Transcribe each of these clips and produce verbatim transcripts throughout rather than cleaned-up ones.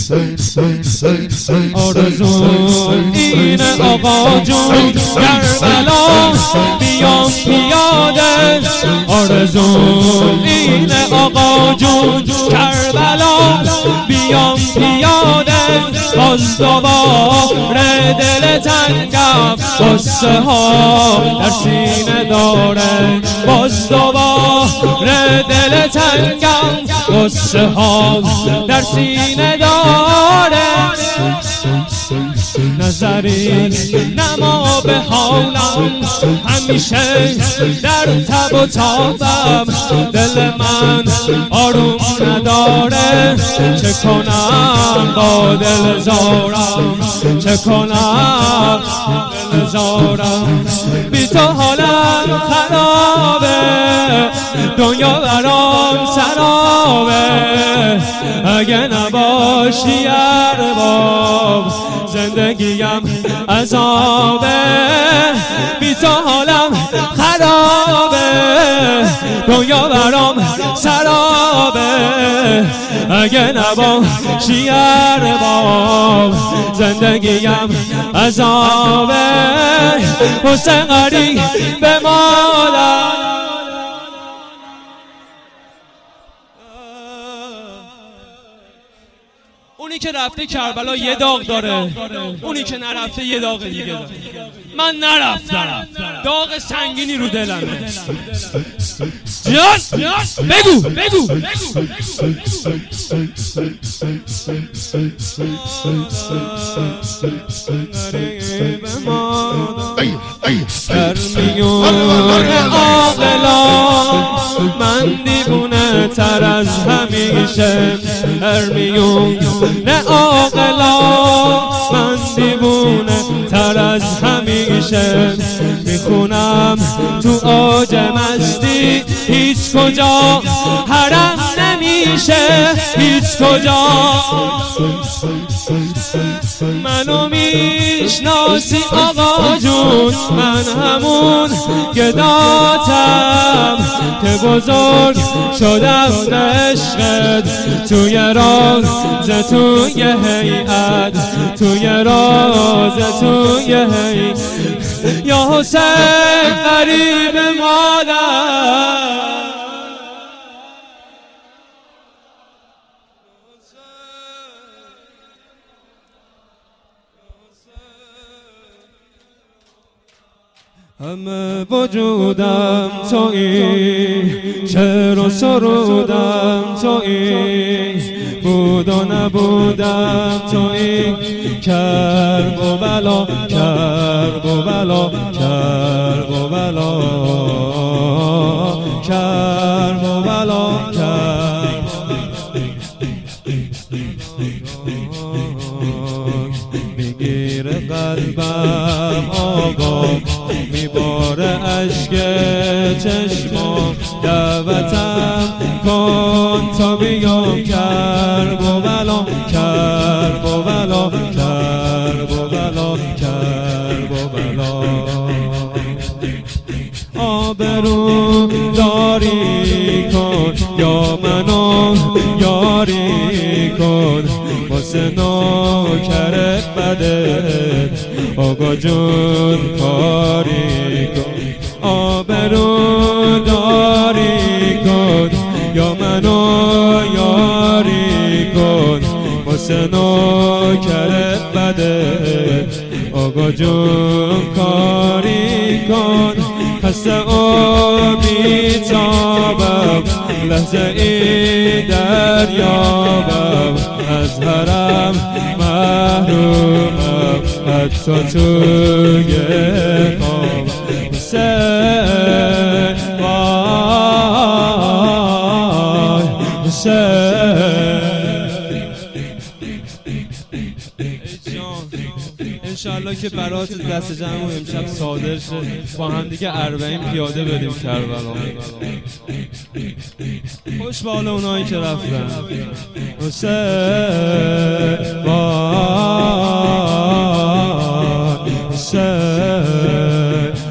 آرزو اینه آقا جون کربلا بیام پیاده آرزو اینه آقا جون کربلا بیام پیاده باز دوباره دل تنگم قصه ها در سینه داره باز دوباره دل تنگم قصه ها در سینه داره نظری نما به حالم همیشه در تب و تابم دل من آروم نداره چه کنم با دل زارم چه کنم دل زارم بی تو حالم خرابه دنیا برام سرابه اگه نباشی ارباب زندگیم عذابه بی تو حالم خرابه دنیا برام سرابه اگه نباشی ارباب زندگیم عذابه حسین قریب به مادر اونی که رفته کربلا یه داغ داره اونی که نرفته یه داغ دیگه داره من نرفتم داغ سنگینی رو دلمه جان بگو بگو در میون عاقلان من دیوونه تر از همیشه در میون نه عاقلان من دیوونه تر از همیشه میخونم تو اوج مستی هیچ کجا حرم نمیشه هیچ کجا منو میشناسی آقا جون من همون گداتم که بزرگ شدم عشقت توی راز توی هیئت توی راز توی هیئت یا حسین قریب مادر همه وجودم تویی شعر و سرودم تویی بود و نبودم تویی کرب و بلا کرب و بلا کرب و بلا کرب و بلا کرب میگیره قلبم آقا میباره اشک چشمام دعوتم کن تا بیام کرب و بلا کرب و بلا کرب و بلا کرب و بلا آبرو داری کن یا منو یاری کن واسه نوکر بدت آقا جون کاری کن آبرو داری کن یا منو یاری کن واسه نوکر بدت آقا جون کاری کن خسته و بیتابم لحظه ای دریابم از حرم محرومم حتی توی خواب حسین وای حسین انشالله که برات دست جمع امشب صادر شه با هم دیگه اربعین پیاده بریم کربلا خوش به حال اونایی که رفتن حسین وای حسین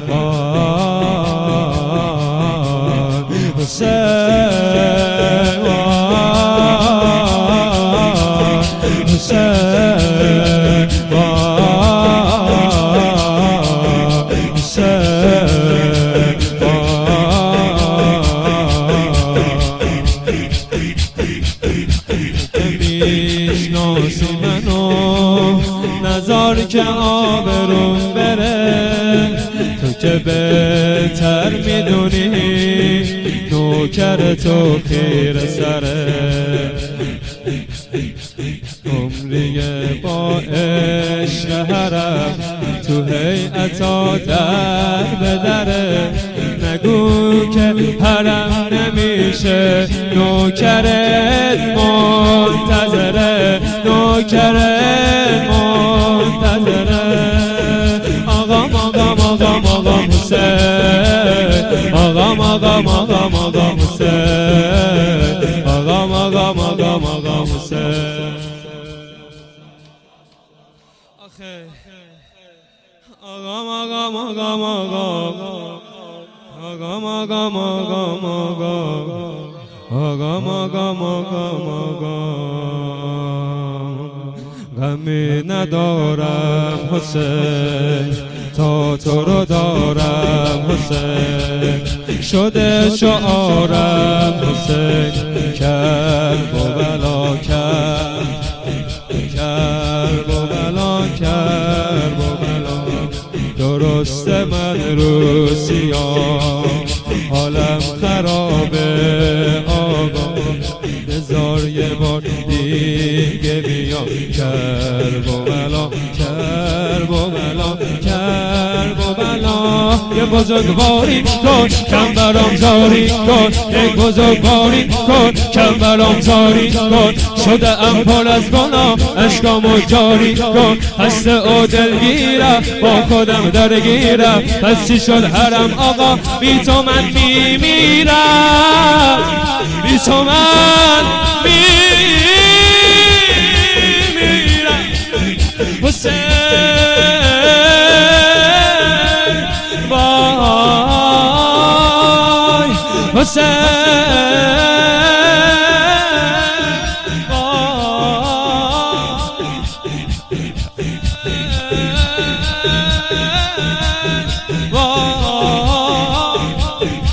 وای حسین وای حسین میشناسی منو نزار که آبرون بره، تو که بهتر میدونی نوکر تو خیر سره. عمری با عشق حرم تو هیئتا در بدره، نگو که حرم نمیشه نوکرت منتظره، نوکرت منتظره. آقام آقام آقام آقام حسین، آقام آقام آقام آقام حسین، آقام آقام آقام آقام حسین. آقام آقام آقام آقام آقام آقام آقام آقام آقام آقام آقام. غمی ندارم حسین تا تو رو دارم حسین، شده شعارم حسین کرب و بلا کرب، کرب و بلا کرب و بلا. درست من رو سیاه حالم خرابه آقا، بذار یه بار دیگه بیام کرب و بلا کرب و بلا کرب و بلا. یه بزرگواری کن کم برام زاری کن، یک بزرگواری کن کم برام زاری کن. شده ام پر از گناه اشکامو جاری کن، هسته و دلگیرم با خودم درگیرم. پس چی شد حرم آقا بی تو من میمیرم، بی تو من میمیرم حسین. وای حسین وای